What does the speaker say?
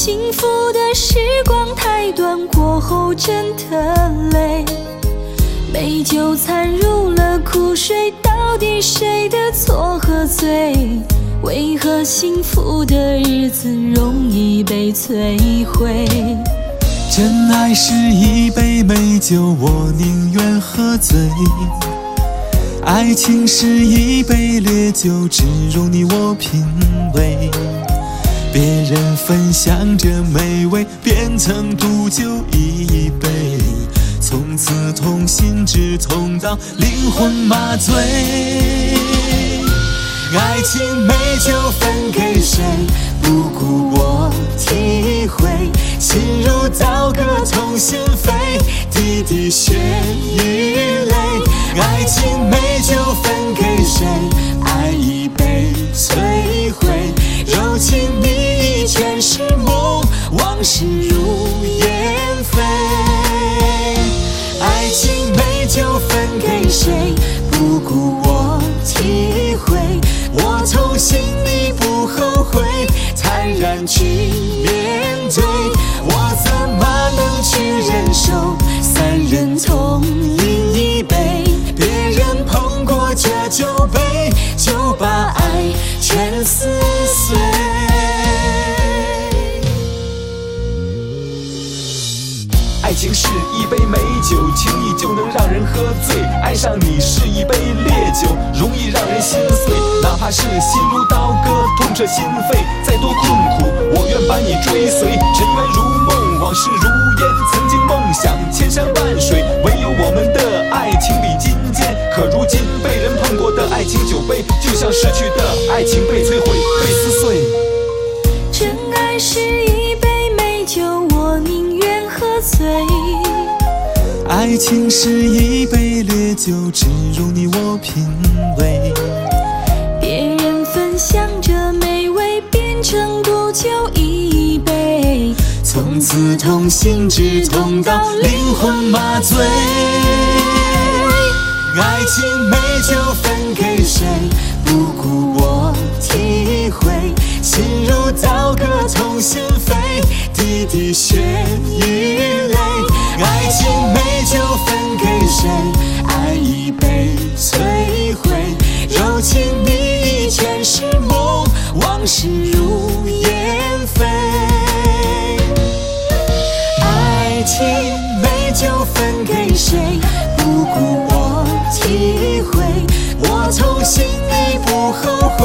幸福的时光太短，过后真的累。美酒掺入了苦水，到底谁的错和罪？为何幸福的日子容易被摧毁？ 真爱是一杯美酒，我宁愿喝醉。爱情是一杯烈酒，只容你我品味。别人分享着美味，变成毒酒一杯，从此痛心直痛到灵魂麻醉。爱情美酒分给谁？不顾我体会，心如刀割痛心扉，滴滴血与泪。爱情美酒分给谁？爱已被摧毁，柔情蜜意全是梦，往事如烟飞。爱情美酒分给谁？不顾我体会，我痛心你不后悔，坦然去面对。我怎么能去忍受三人同饮一杯？别人碰过这酒杯，就把爱全撕碎。爱情是一杯美酒，轻易就能让人喝醉。爱上你是一杯烈酒，容易让人心碎。哪怕是心如刀割，痛彻心扉，再多困苦，我愿把你追随。尘缘如梦，往事如烟，曾经梦想千山万水，唯有我们的爱情比金坚。可如今被人碰过的爱情酒杯，就像逝去的爱情被摧毁，被撕碎。 真爱是一杯美酒，我宁愿喝醉。 爱情是一杯烈酒，只容你我品味。 别人分享着美味，变成毒酒一杯， 从此痛心直痛到灵魂麻醉。爱情美酒分给谁？不顾我体会，心如刀割痛心扉，滴滴血与泪。爱情美酒分给谁？爱已被摧毁，柔情蜜意全是梦，往事如烟飞。爱情美酒分给谁？不顾我体会，我痛心你不后悔。